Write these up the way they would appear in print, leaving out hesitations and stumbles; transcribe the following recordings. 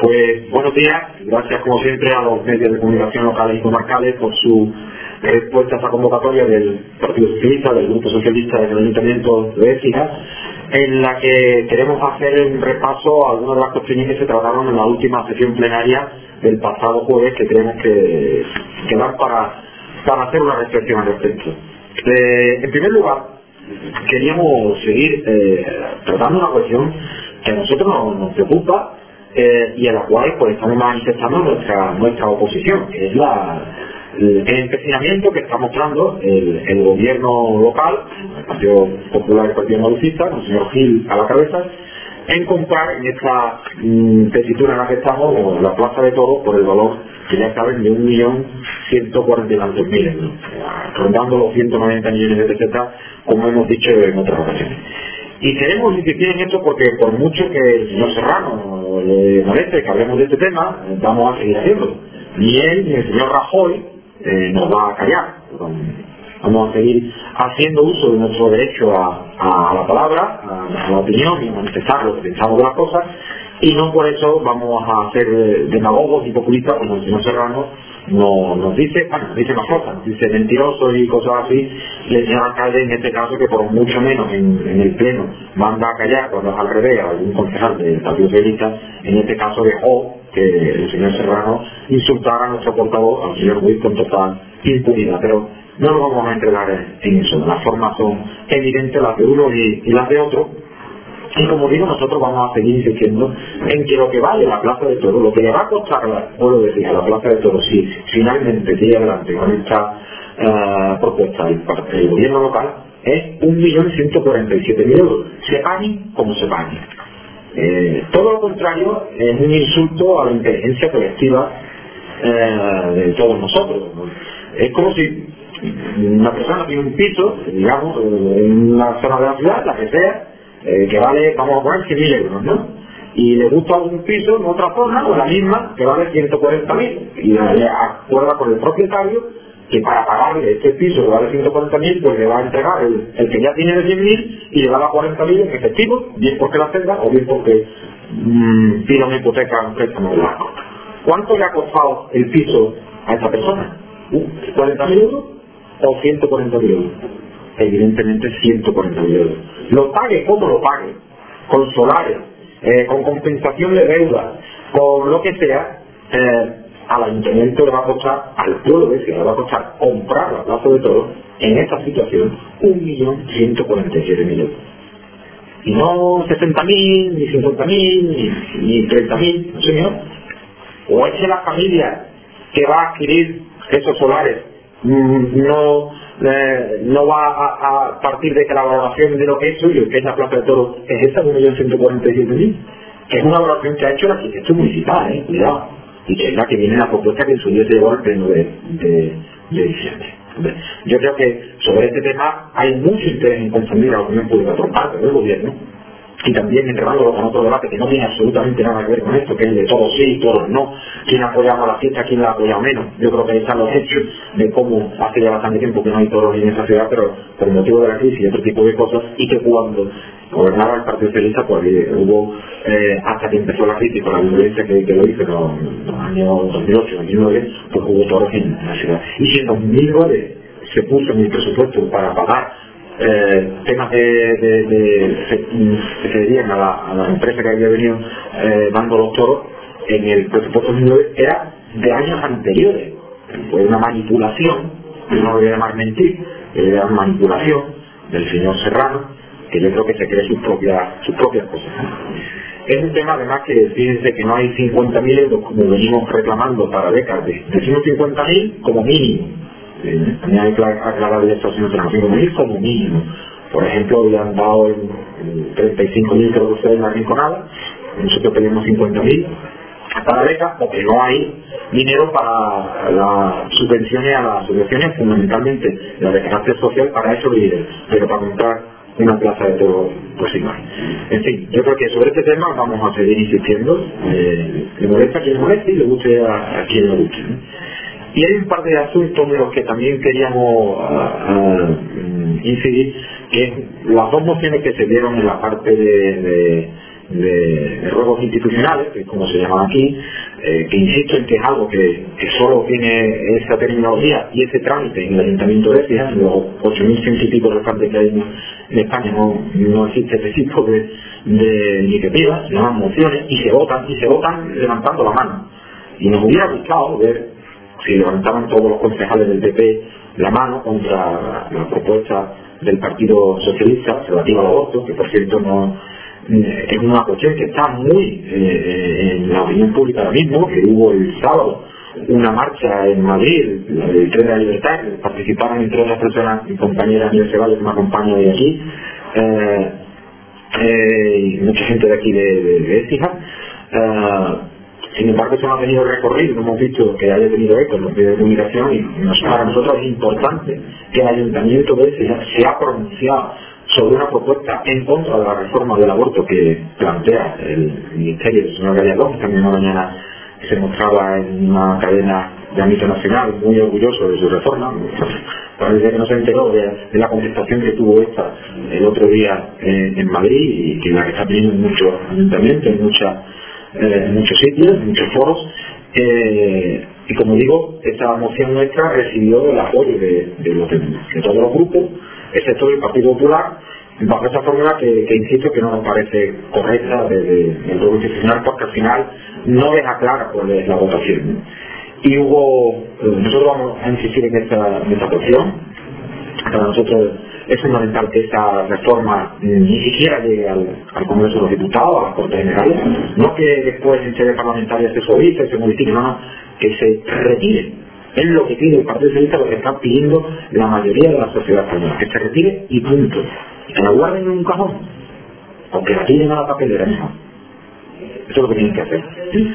Pues buenos días, gracias como siempre a los medios de comunicación locales y comarcales por su respuesta a esa convocatoria del Partido Socialista, del Grupo Socialista del Ayuntamiento de Écija, en la que queremos hacer un repaso a algunas de las cuestiones que se trataron en la última sesión plenaria del pasado jueves, que tenemos que dar para hacer una reflexión al respecto. En primer lugar, queríamos seguir tratando una cuestión que a nosotros nos preocupa y a la cual pues estamos manifestando nuestra oposición, que es el empecinamiento que está mostrando el gobierno local, el Partido Popular y el Partido Andalucista, con el señor Gil a la cabeza, en comprar en esta tesitura en la que estamos la Plaza de Toros por el valor que ya saben de 1.140.000 euros, rondando los 190 millones de pesetas, como hemos dicho en otras ocasiones. Y queremos insistir en esto porque por mucho que el señor Serrano le moleste que hablemos de este tema, vamos a seguir haciendo. Ni él ni el señor Rajoy nos va a callar. Vamos a seguir haciendo uso de nuestro derecho a la palabra, a la opinión y a manifestar lo que pensamos de las cosas, y no por eso vamos a ser demagogos y populistas como el señor Serrano nos dice, dice más cosas, nos dice mentirosos y cosas así, y el señor alcalde en este caso, que por mucho menos en el pleno manda a callar cuando es al revés a algún concejal del Partido Socialista, en este caso dejó que el señor Serrano insultara a nuestro portavoz, al señor Ruiz, con total impunidad. Pero no nos vamos a entregar en eso, las formas son evidentes, las de uno y las de otro. Y como digo, nosotros vamos a seguir insistiendo en que lo que vale la Plaza de Toros, lo que le va a costar, puedo decir, a la Plaza de Toros, si finalmente sigue adelante con esta propuesta del gobierno local, es 1.147.000 euros. Se paguen como se paguen. Todo lo contrario es un insulto a la inteligencia colectiva de todos nosotros. Es como si una persona tiene un piso, digamos, en una zona de la ciudad, la que sea, que vale, vamos a poner 100.000 euros, ¿no? Y le gusta un piso en otra zona, o la misma, que vale 140.000, y le acuerda con el propietario que para pagarle este piso que vale 140.000, pues le va a entregar el que ya tiene de 100.000 y le va a dar 40.000 en efectivo, bien porque la ceda o bien porque pida una hipoteca a un préstamo de banco. ¿Cuánto le ha costado el piso a esa persona? ¿40.000 euros o 140.000 euros? Evidentemente 140.000 euros. Lo pague como lo pague, con solares, con compensación de deuda, con lo que sea, al ayuntamiento le va a costar, al pueblo de Écija le va a costar comprar la Plaza de Toros en esta situación 1.147.000 euros. Y no 60.000, ni 50.000, ni 30.000, no señor. O es que la familia que va a adquirir esos solares no va a partir de que la valoración de lo que es suyo, que es la Plaza de Toros, es esa, 1.147.000, que es una valoración que ha hecho la arquitecto municipal, cuidado, y que es la que viene en la propuesta que en su día se llevó al pleno de diciembre. Yo creo que sobre este tema hay mucho interés en confundir a la opinión pública por parte del gobierno, y también enredándolo con otro debate que no tiene absolutamente nada que ver con esto, que es el de todos sí, todos no, quién ha apoyado a la fiesta, quién la ha apoyado menos. Yo creo que ahí están los hechos de cómo hace ya bastante tiempo que no hay toros en esa ciudad, pero por el motivo de la crisis y otro tipo de cosas, y que cuando gobernaba el Partido Socialista, pues hubo, hasta que empezó la crisis con la violencia que lo hizo en los años 2008, 2009, pues hubo toros en la ciudad. Y si en 2009 se puso en el presupuesto para pagar temas que se dirían a la empresa que había venido dando los toros, en el presupuesto 2009 era de años anteriores. Fue una manipulación, yo no lo voy a llamar mentir, era una manipulación del señor Serrano, que yo creo que se cree sus propias cosas. Es un tema además que fíjense que no hay 50.000 euros como venimos reclamando para becas, decimos 50.000 como mínimo. También hay que aclarar esto, señor Serrano, 5.000 como mínimo. Por ejemplo, le han dado 35.000, creo que ustedes en la Rinconada, nosotros pedimos 50.000 para becas, porque no hay dinero para las subvenciones a las asociaciones, fundamentalmente la de carácter social, para eso vive, pero para comprar una plaza de todo, pues igual. En fin, yo creo que sobre este tema vamos a seguir insistiendo, le molesta a quien le moleste y le guste a quien le guste, ¿no? Y hay un par de asuntos en los que también queríamos incidir, que es las dos mociones que se dieron en la parte de diálogos institucionales, que es como se llaman aquí, que insisto en que es algo que solo tiene esa terminología y ese trámite en el Ayuntamiento de Écija, en los 8.100 y pico restantes que hay en España no existe ese tipo de iniciativas, se llaman mociones, y se votan levantando la mano. Y nos hubiera gustado ver si levantaban todos los concejales del PP la mano contra la propuesta del Partido Socialista relativa al aborto, que por cierto no es una cuestión que está muy en la opinión pública ahora mismo, que hubo el sábado una marcha en Madrid, el Tren de la Libertad, que participaron entre otras personas, mi compañera Miguel Ceballos, que me acompaña de aquí, y mucha gente de aquí de Écija. Sin embargo, eso no ha tenido recorrido, no hemos visto que haya tenido eco en los medios de comunicación, y para nosotros es importante que el Ayuntamiento de Écija se ha pronunciado sobre una propuesta en contra de la reforma del aborto que plantea el Ministerio del señor Gallardón. También una mañana se mostraba en una cadena de ámbito nacional muy orgulloso de su reforma. Parece que no se enteró de la contestación que tuvo esta el otro día en Madrid, y que la que está teniendo en muchos ayuntamientos, en muchos sitios, en muchos foros. Y como digo, esta moción nuestra recibió el apoyo de todos los grupos, excepto del Partido Popular, bajo esa fórmula que insisto que no nos parece correcta del grupo institucional, porque al final no deja clara cuál es la votación, ¿no? Y nosotros vamos a insistir en esta cuestión. Para nosotros es fundamental que esta reforma ni siquiera llegue al Congreso de los Diputados, a las Cortes Generales, no que después en sede parlamentaria se suavice, se modifique, no, que se retire. Es lo que pide el Partido Socialista, lo que está pidiendo la mayoría de la sociedad española, que se retire y punto. Que la guarden en un cajón, o que la tiren a la papelera, ¿no? Eso es lo que tienen que hacer.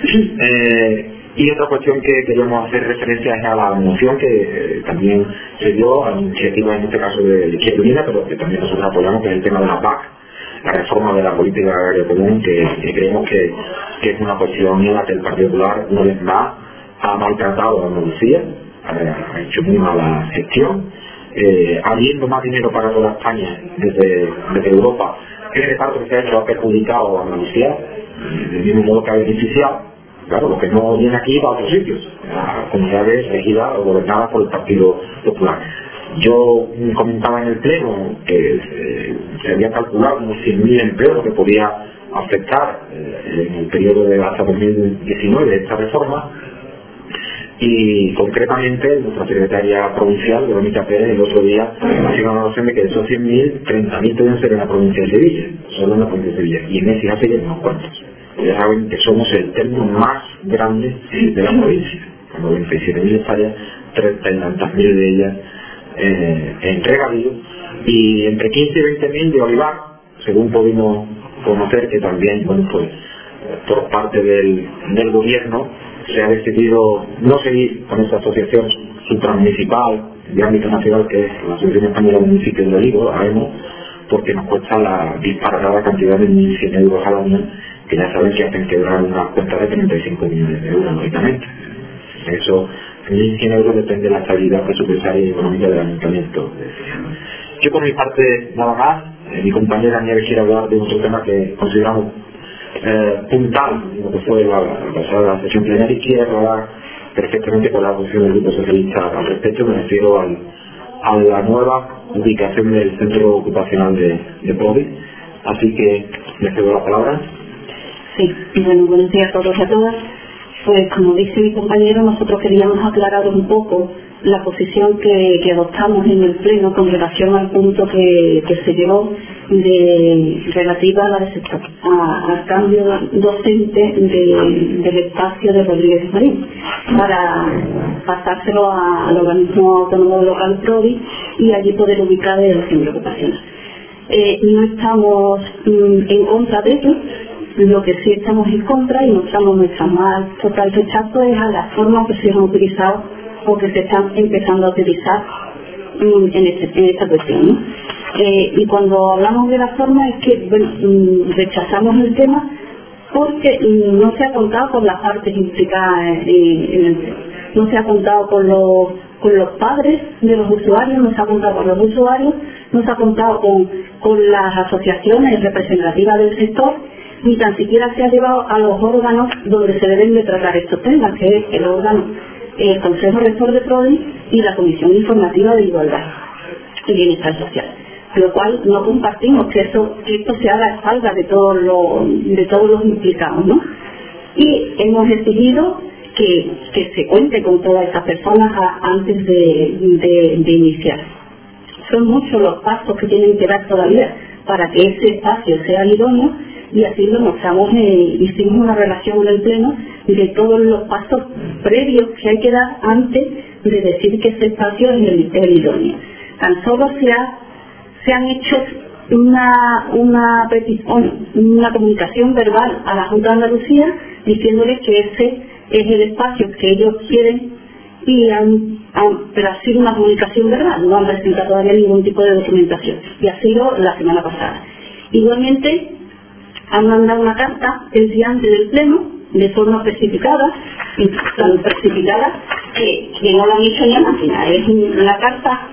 Y otra cuestión que queremos hacer referencia es a la moción que también se dio a la iniciativa, en este caso de Izquierda Unida, pero que también nosotros apoyamos, que es el tema de la PAC, la reforma de la política agraria común, que creemos que es una cuestión en la que el Partido Popular, una vez más, ha maltratado a Andalucía, ha hecho muy mala gestión, habiendo más dinero para toda España desde Europa. El reparto que se ha hecho ha perjudicado a Andalucía, del mismo modo que ha beneficiado. Claro, lo que no viene aquí va a otros sitios, a comunidades regidas o gobernadas por el Partido Popular. Yo comentaba en el Pleno que se había calculado unos 100.000 empleos lo que podía afectar en el periodo de hasta 2019 esta reforma, y concretamente nuestra secretaria provincial, Verónica Pérez, el otro día ha sido una noción de que de esos 100.000, 30.000 deben ser en la provincia de Sevilla, solo en la provincia de Sevilla, y en ese hace ya unos cuantos. Ya saben que somos el término más grande de la provincia, con 97.000 hectáreas, 30 y tantas mil de ellas en regadío, y entre 15 y 20.000 de olivar, según pudimos conocer, que también, bueno, pues por parte del gobierno se ha decidido no seguir con esta asociación supramunicipal de ámbito nacional, que es la Asociación Española de Municipios de Olivo, AEMO, porque nos cuesta la disparada cantidad de 1.100 euros al año, que ya saben que hacen quebrar una cuenta de 35 millones de euros, lógicamente. Eso, 1.100 euros depende de la estabilidad presupuestaria y económica del ayuntamiento. Yo por mi parte, nada más. Mi compañera Nieves quiere hablar de otro tema que consideramos puntal, lo que fue la pasada sesión plenaria, y quiere hablar perfectamente con la posición del Grupo Socialista al respecto. Me refiero a la nueva ubicación del centro ocupacional de Prodi. Así que le cedo la palabra. Sí, bueno, buenos días a todos y a todas. Pues como dice mi compañero, nosotros queríamos aclarar un poco la posición que adoptamos en el Pleno con relación al punto que se llevó relativa al cambio docente del espacio de Rodríguez Marín, para pasárselo al organismo autónomo local Prodi y allí poder ubicar el centro ocupacional. No estamos en contra de ello. Lo que sí estamos en contra y mostramos nuestra más total rechazo es a las formas que se han utilizado o que se están empezando a utilizar en esta cuestión, ¿no? Y cuando hablamos de la forma es que, bueno, rechazamos el tema porque no se ha contado con las partes implicadas en el tema. No se ha contado con los padres de los usuarios, no se ha contado con los usuarios, no se ha contado con las asociaciones representativas del sector, ni tan siquiera se ha llevado a los órganos donde se deben de tratar estos temas, que es el órgano, el Consejo Rector de PRODI y la Comisión Informativa de Igualdad y Bienestar Social. Lo cual no compartimos que esto se haga a espaldas de todos los implicados, ¿no? Y hemos exigido que se cuente con todas estas personas antes de iniciar. Son muchos los pasos que tienen que dar todavía para que ese espacio sea idóneo, y así lo mostramos, hicimos una relación en el Pleno de todos los pasos previos que hay que dar antes de decir que ese espacio es el idóneo. Tan solo se han hecho una petición, una comunicación verbal a la Junta de Andalucía diciéndoles que ese es el espacio que ellos quieren, pero ha sido una comunicación verbal, no han presentado todavía ningún tipo de documentación, y ha sido la semana pasada. Igualmente han mandado una carta el día antes del Pleno de forma precipitada, tan precipitada que no la han hecho ni a máquina. Es una carta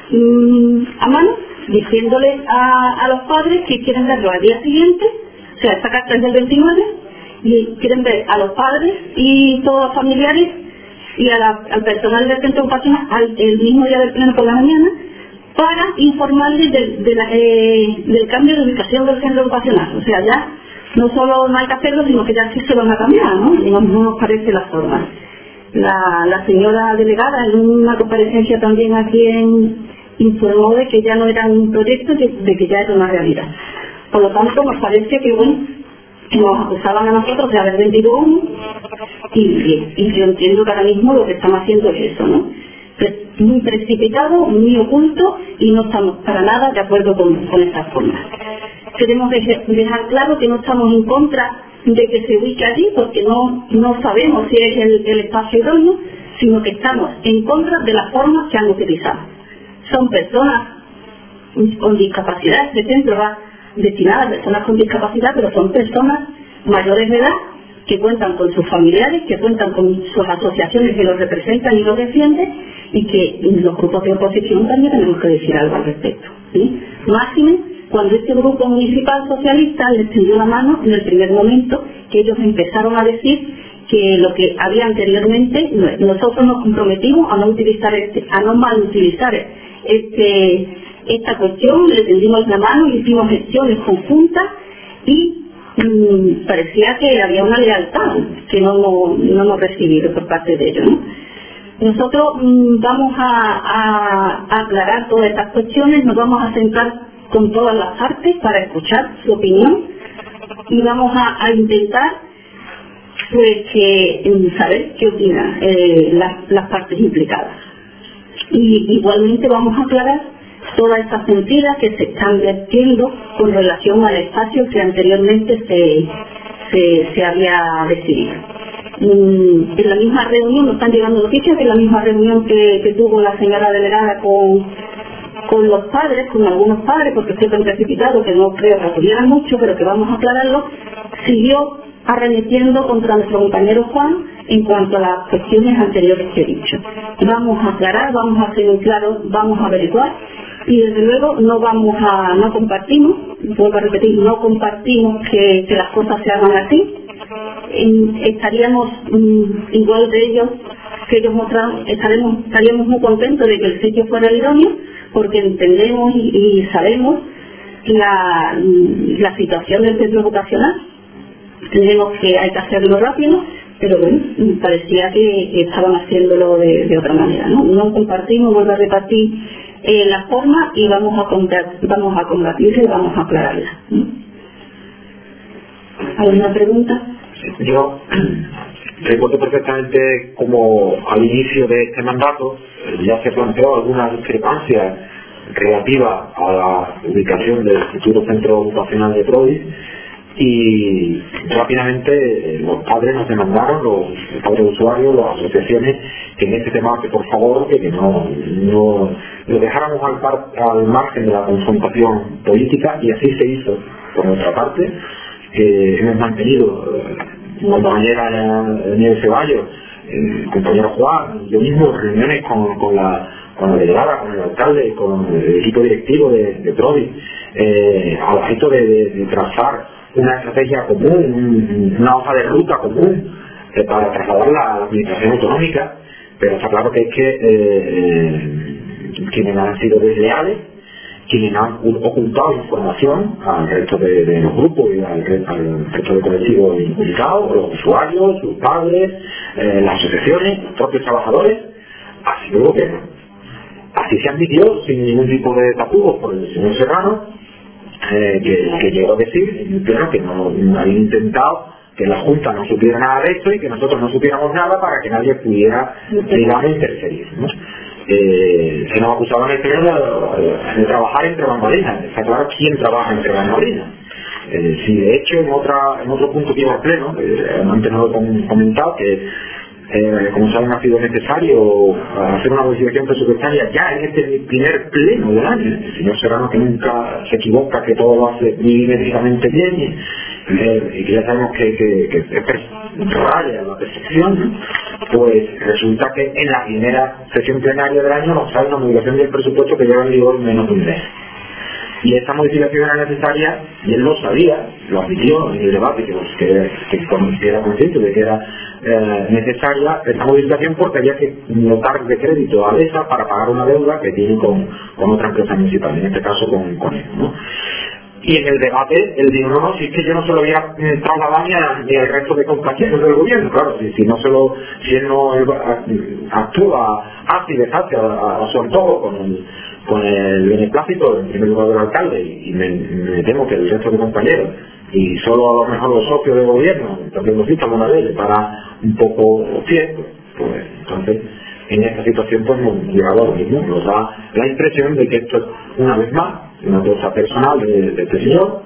a mano diciéndole a los padres que quieren verlo al día siguiente. O sea, esta carta es del 29 y quieren ver a los padres y todos los familiares y al personal del centro ocupacional el mismo día del Pleno por la mañana, para informarles del cambio de ubicación del centro ocupacional. O sea, ya no solo no hay que hacerlo, sino que ya sí se van a cambiar, ¿no? Y no nos parece la forma. La señora delegada en una comparecencia también aquí informó de que ya no era un proyecto, de que ya era una realidad. Por lo tanto, nos parece que, bueno, nos acusaban a nosotros de haber vendido humo, y yo entiendo que ahora mismo lo que están haciendo es eso, ¿no? Muy precipitado, muy oculto, y no estamos para nada de acuerdo con esta forma. Queremos dejar claro que no estamos en contra de que se ubique allí, porque no sabemos si es el espacio idóneo, sino que estamos en contra de las formas que han utilizado. Son personas con discapacidad, este centro va destinado a personas con discapacidad, pero son personas mayores de edad que cuentan con sus familiares, que cuentan con sus asociaciones que los representan y los defienden, y que los grupos de oposición también tenemos que decir algo al respecto, ¿sí? Máxime cuando este grupo municipal socialista les tendió la mano en el primer momento, que ellos empezaron a decir que lo que había anteriormente, nosotros nos comprometimos a no malutilizar esta cuestión, le tendimos la mano y hicimos gestiones conjuntas, y parecía que había una lealtad que no hemos recibido por parte de ellos, ¿no? Nosotros vamos a aclarar todas estas cuestiones, nos vamos a sentar con todas las partes para escuchar su opinión, y vamos a intentar saber qué opinan las partes implicadas. Y igualmente vamos a aclarar todas estas mentiras que se están vertiendo con relación al espacio que anteriormente se había decidido. En la misma reunión, nos están llegando noticias de la misma reunión que tuvo la señora delegada con los padres, con algunos padres, porque fue tan precipitado que no creo que acudieran mucho, pero que vamos a aclararlo, siguió arremetiendo contra nuestro compañero Juan en cuanto a las cuestiones anteriores que he dicho. Vamos a aclarar, vamos a hacer un claro, vamos a averiguar, y desde luego no compartimos, vuelvo a repetir, no compartimos que las cosas se hagan así. Estaríamos igual de ellos que ellos mostraron, estaríamos muy contentos de que el sitio fuera idóneo, porque entendemos y sabemos la situación del centro educacional. Entendemos que hay que hacerlo rápido, pero bueno, parecía que estaban haciéndolo de otra manera, ¿no? No compartimos, vuelvo a repartir la forma, y vamos a combatirla y vamos a aclararla. ¿Alguna pregunta? Yo recuerdo perfectamente como al inicio de este mandato ya se planteó alguna discrepancia relativa a la ubicación del futuro centro ocupacional de PRODI, y rápidamente los padres nos demandaron, los padres de usuarios, las asociaciones, que en este tema, que por favor, que no lo dejáramos al margen de la confrontación política, y así se hizo por nuestra parte. Hemos mantenido compañera Nieves Ceballos, compañero Juan, yo mismo, reuniones con la delegada, con el alcalde, con el equipo directivo de PRODI, al objeto de trazar una estrategia común, una hoja de ruta común para trasladarla a la administración autonómica, pero está claro que es que quienes han sido desleales, quienes han ocultado información al resto de los grupos y al resto del colectivo implicados, los usuarios, sus padres, las asociaciones, los propios trabajadores, ha sido el gobierno. Así se admitió sin ningún tipo de tapujos por el señor Serrano, que llegó a decir en el pleno que no había intentado que la Junta no supiera nada de esto y que nosotros no supiéramos nada para que nadie pudiera, digamos, interferir, ¿no? Se nos acusaban en el pleno de trabajar entre bambalinas. Está claro quién trabaja entre bambalinas. Si de hecho en otro punto que iba al pleno, antes no lo he comentado, que como saben ha sido necesario hacer una modificación presupuestaria ya en este primer pleno del año. El señor Serrano, que nunca se equivoca, que todo lo hace milimétricamente bien y que ya sabemos que raya la perfección, ¿no? Pues resulta que en la primera sesión plenaria del año nos sale una modificación del presupuesto que lleva en vigor menos de un mes. Y esta modificación era necesaria, y él lo sabía, lo admitió en el debate, que era consciente de que era necesaria esta modificación porque había que notar de crédito a ESA para pagar una deuda que tiene con otra empresa municipal, en este caso con él, ¿no? Y en el debate él dijo, no, si es que yo no se lo voy a trasladar ni al resto de compañeros del gobierno, claro, si él no actúa así de fácil a su antojo con el beneplácito en primer lugar del alcalde y me temo que el resto de compañeros y solo a lo mejor los socios del gobierno, también los vistan una vez para un poco tiempo, pues entonces en esta situación pues hemos llegado a lo mismo. Nos da la impresión de que esto es una vez más una cosa personal de este señor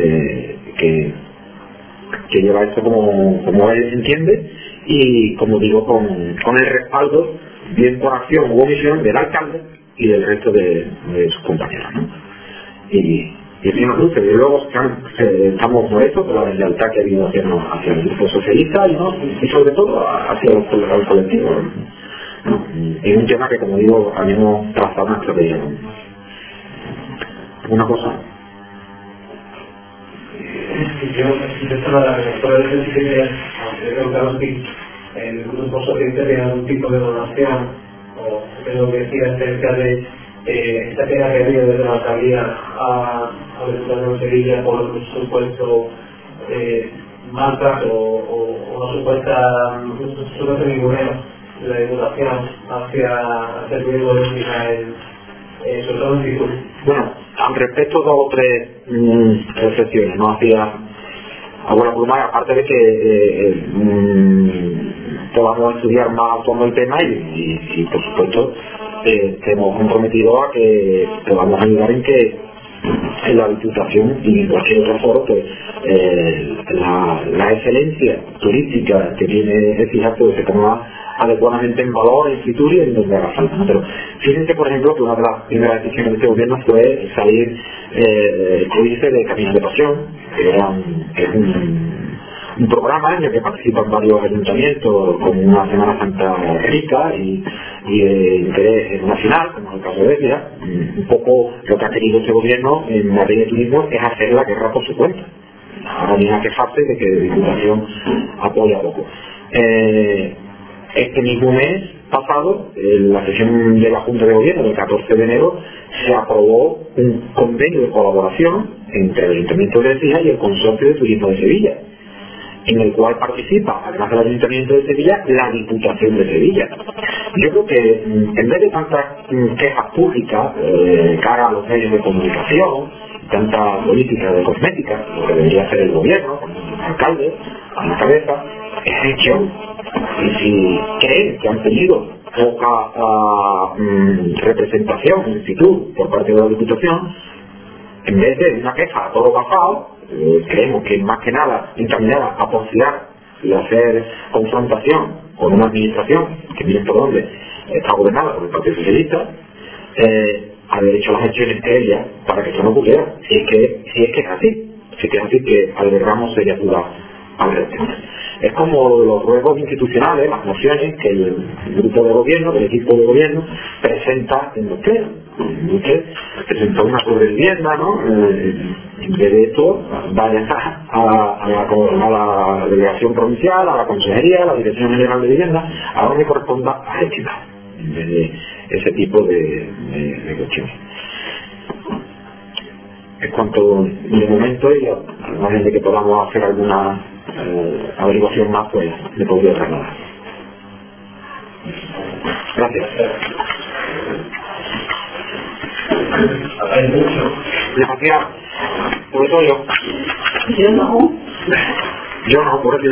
que lleva esto como él entiende y como digo con el respaldo bien por acción u omisión del alcalde y del resto de sus compañeros, ¿no? Y así nos luce. Y luego estamos molestos por la deslealtad que ha habido hacia el grupo socialista y sobre todo hacia el colectivo, ¿no? Es un tema que, como digo, habíamos trazado una estrategia. ¿Alguna cosa? Yo estaba la rectora del CCD, el grupo socialista tiene algún tipo de donación, o creo que decía acerca de esta pena que había desde la alcaldía a la Diputación de Sevilla por un supuesto maltrato o una supuesta ninguneo de la Diputación hacia el gobierno de Israel, sobre todo en Fitur. Bueno, al respecto dos o tres reflexiones, ¿no? Hacía alguna pluma, aparte de que podamos estudiar más a fondo el tema y por supuesto hemos comprometido a que podamos ayudar en que en la Diputación y en cualquier otro foro pues la excelencia turística que tiene Écija pues se ponga adecuadamente en valor en Fitur y en donde haga falta, ¿no? Pero fíjense por ejemplo que una de las primeras decisiones de este gobierno fue salir el códice de Caminos de Pasión, que es un programa en el que participan varios ayuntamientos con una Semana Santa rica y de interés nacional, como es el caso de Écija. Un poco lo que ha querido este gobierno en materia de turismo es hacer la guerra por su cuenta. Ahora viene a quejarse de que la Diputación apoya poco. Este mismo mes pasado, en la sesión de la Junta de Gobierno del 14 de enero, se aprobó un convenio de colaboración entre el Ayuntamiento de Écija y el Consorcio de Turismo de Sevilla, en el cual participa, además del Ayuntamiento de Sevilla, la Diputación de Sevilla. Yo creo que en vez de tantas quejas públicas cara a los medios de comunicación, tanta política de cosmética, lo que debería hacer el gobierno, el alcalde, a la cabeza, es gestión. Y si creen que han tenido poca representación en Fitur por parte de la Diputación, en vez de una queja a todo pasado, creemos que más que nada encaminada a porfiar y hacer confrontación con una administración que miren por dónde está gobernada por el Partido Socialista, haber hecho las gestiones que ella para que esto no ocurriera, si es que es así que albergamos serias dudas al respecto. Es como los ruegos institucionales, las mociones que el grupo de gobierno, el equipo de gobierno presenta en los plenos. Usted presentó una sobre vivienda, ¿no? En vez de esto, vayan a la delegación provincial, a la consejería, a la Dirección General de Vivienda, a donde corresponda a gestionar, en vez de ese tipo de cuestiones. Es cuanto de momento, y al margen de que podamos hacer alguna averiguación más, pues le podría trasladar. Gracias. Hay mucho. Gracias. Sobre todo yo. Yo no. Yo no, por eso